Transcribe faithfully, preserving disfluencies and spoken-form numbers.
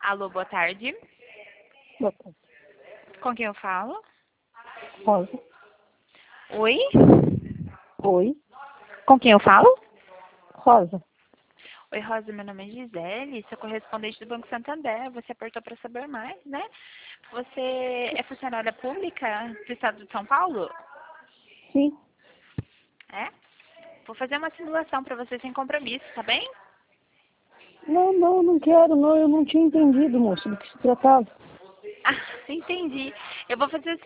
Alô, boa tarde. Boa tarde. Com quem eu falo? Rosa. Oi? Oi. Com quem eu falo? Rosa. Oi, Rosa, meu nome é Gisele, sou correspondente do Banco Santander. Você apertou para saber mais, né? Você é funcionária pública do estado de São Paulo? Sim. É? Vou fazer uma simulação para você sem compromisso, tá bem? Não, não, não quero, não. Eu não tinha entendido, moço, do que se tratava. Ah, entendi. Eu vou fazer o